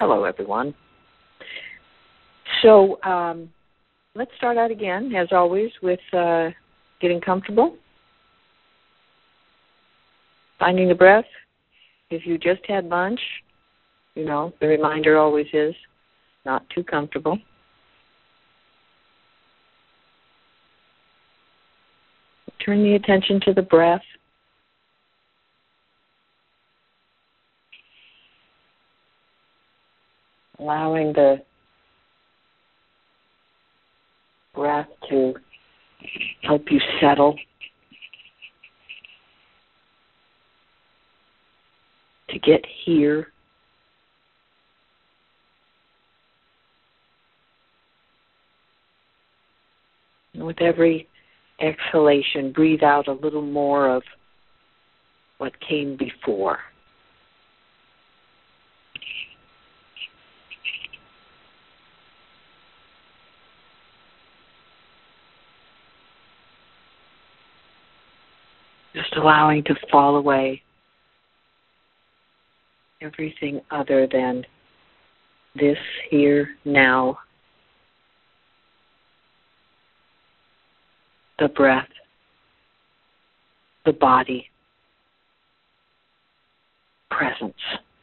Hello, everyone. So let's start out again, as always, with getting comfortable, finding the breath. If you just had lunch, the reminder always is not too comfortable. Turn the attention to the breath. Allowing the breath to help you settle, to get here. And with every exhalation, breathe out a little more of what came before. Just allowing to fall away everything other than this here, now, the breath, the body, presence.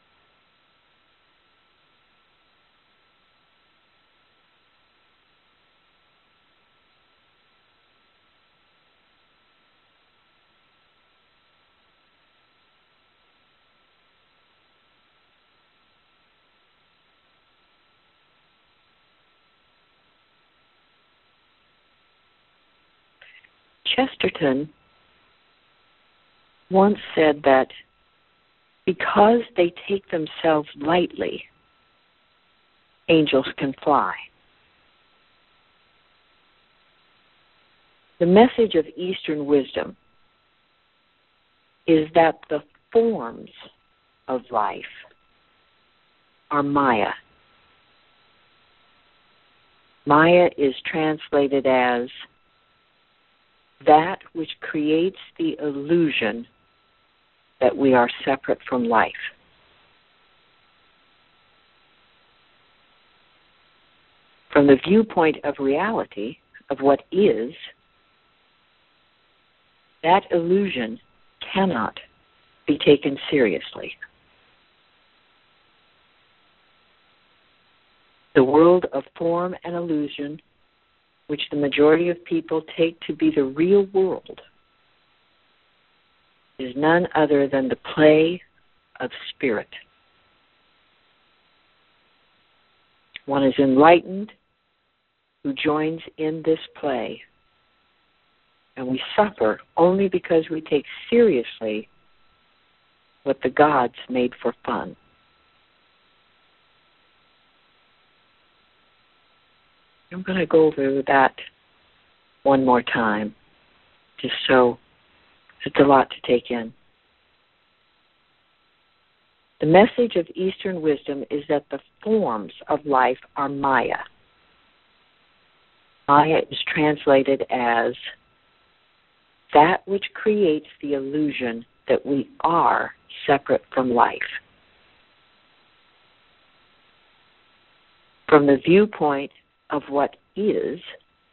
Chesterton once said that because they take themselves lightly, angels can fly. The message of Eastern wisdom is that the forms of life are Maya. Maya is translated as that which creates the illusion that we are separate from life. From the viewpoint of reality, of what is, that illusion cannot be taken seriously. The world of form and illusion, which the majority of people take to be the real world, is none other than the play of spirit. One is enlightened who joins in this play, and we suffer only because we take seriously what the gods made for fun. I'm going to go over that one more time, just so it's a lot to take in. The message of Eastern wisdom is that the forms of life are Maya. Maya is translated as that which creates the illusion that we are separate from life. From the viewpoint of what is,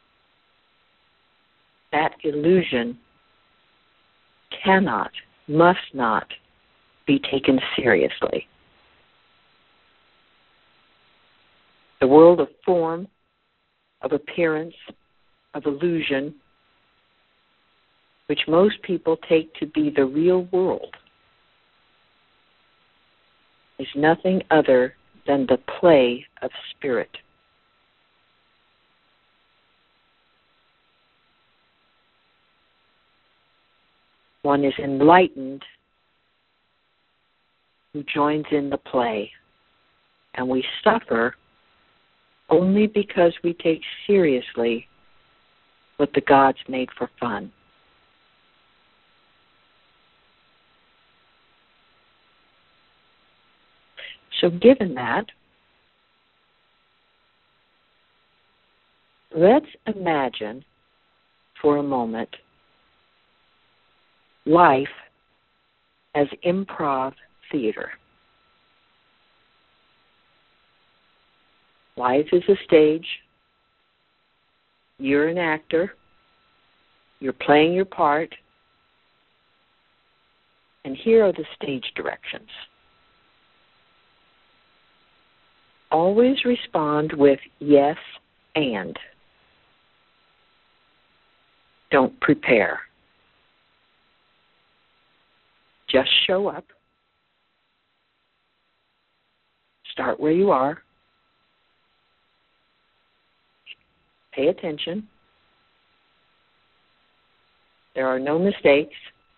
that illusion cannot, must not be taken seriously. The world of form, of appearance, of illusion, which most people take to be the real world, is nothing other than the play of spirit. One is enlightened who joins in the play, and we suffer only because we take seriously what the gods made for fun. So given that, let's imagine for a moment life as improv theater. Life is a stage. You're an actor. You're playing your part. And here are the stage directions. Always respond with yes and. Don't prepare. Just show up. Start where you are. Pay attention. There are no mistakes.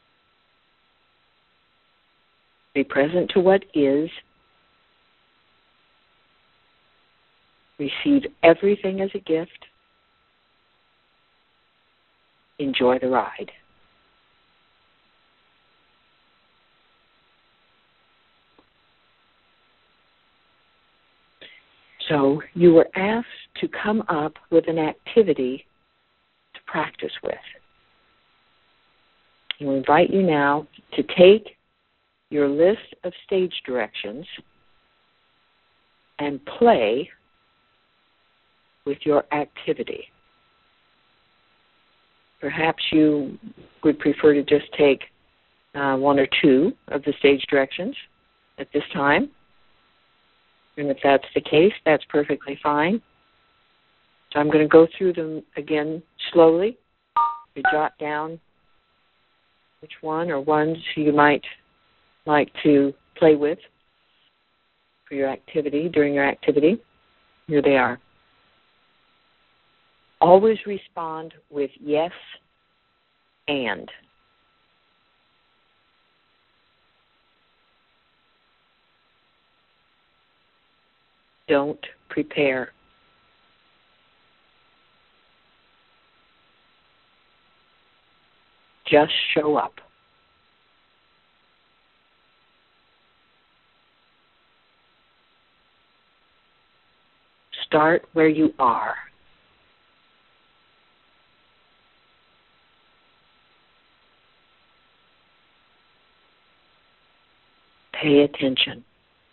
Be present to what is. Receive everything as a gift. Enjoy the ride. So you were asked to come up with an activity to practice with. And we invite you now to take your list of stage directions and play with your activity. Perhaps you would prefer to just take one or two of the stage directions at this time. And if that's the case, that's perfectly fine. So I'm going to go through them again slowly. You jot down which one or ones you might like to play with for your activity, during your activity. Here they are. Always respond with yes and. Don't prepare. Just show up. Start where you are. Pay attention.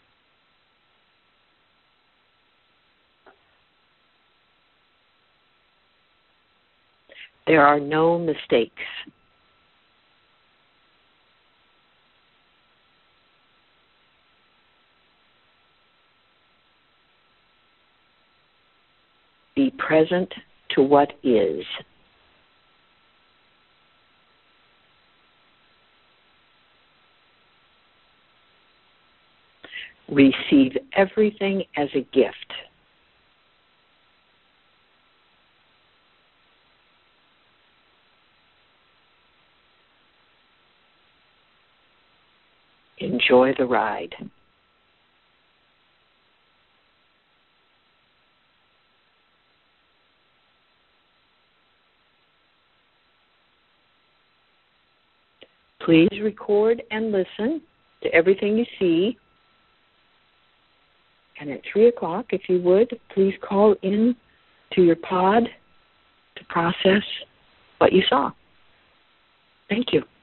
There are no mistakes. Be present to what is. Receive everything as a gift. Enjoy the ride. Please record and listen to everything you see. And at 3 o'clock, if you would, please call in to your pod to process what you saw. Thank you.